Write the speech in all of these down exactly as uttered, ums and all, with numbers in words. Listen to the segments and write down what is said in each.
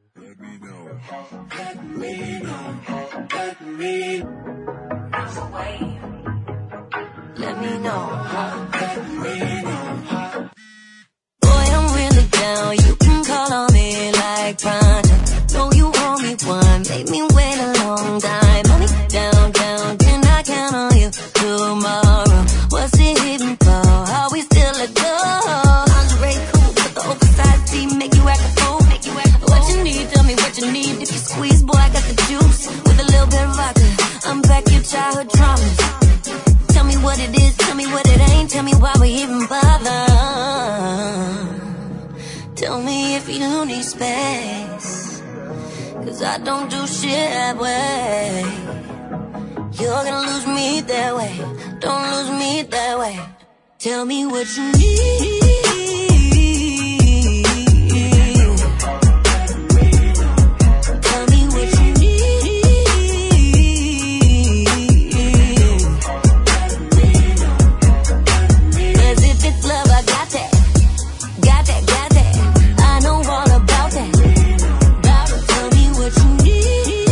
Let me know. Let me know. Let me know. Let me know. Let me know. Boy, I'm really down. You can call on me like pronto. Know you owe me one. Made me wait a long time. Hold me down, down. Can I count on you tomorrow? What's it even for? Are we still a go? Lingerie cool, but the oversized tee make you act a fool. Make you act a fool. What you need? Tell me what you need. If you squeeze, boy, I got the juice with a little bit of vodka. Unpack your childhood traumas. Tell me what it is. Tell me what it ain't. Tell me why we even bother. Tell me if you need space, 'cause I don't do shit that way. You're gonna lose me that way. Don't lose me that way. Tell me what you need. Tell me what you need. 'Cause if it's love, I got that. Got that, got that. I know all about that. Tell me what you need.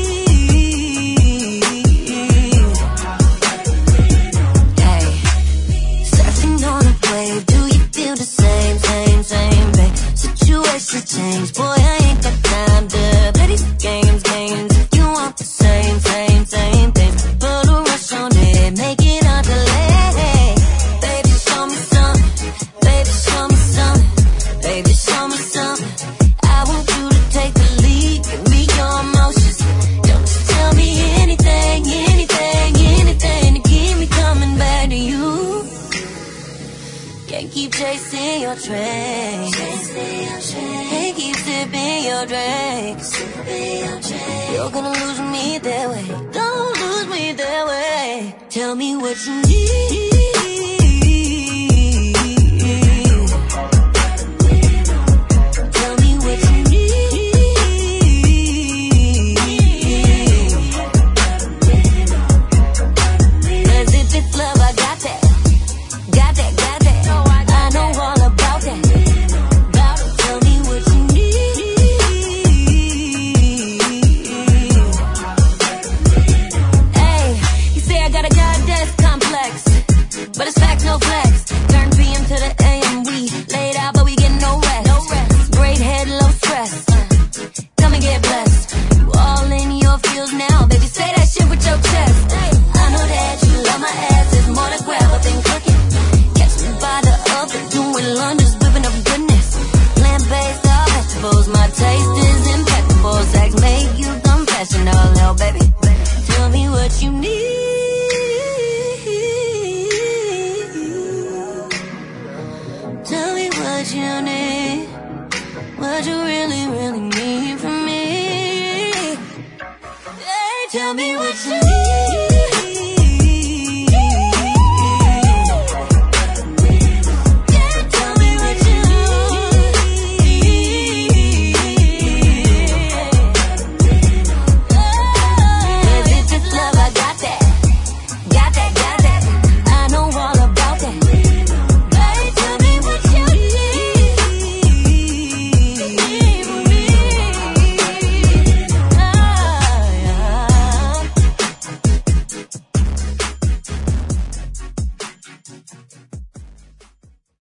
Hey, surfing on a wave, do you feel the same, same, same, babe? Situation change, boy, I ain't got time to play these games, games. If you want the same, same, same things, put a rush on it, make it on delay. Baby, show me something. Baby, show me something. Baby, show me something. I want you to take the lead, give me your emotions. Don't just tell me anything, anything, anything to keep me coming back to you. Can't keep chasing your train. Can't keep sipping your drink. You're gonna lose me that way. Don't lose me that way. Tell me what you need. Tell me what you need. 'Cause if it's love, I got that. Got that, got that. I know all about that. Tell me what you need. Hey, you say I got a goddess complex, but it's fact, no flex. Turn P M to the A M, we laid out, but we get no rest. No rest. Great head, low stress. Come and get blessed. You all in your feels now, baby. Say that shit with your chest. I know that you love my ass. It's more to grab up and cooking. Catch me by the oven, doing lunges, whipping up goodness. Plant-based, all vegetables. My taste is impeccable. Sex make you confessional, now, baby. Tell me what you need. Tell me what you need. What you really, really need from me. Hey, tell me what you need.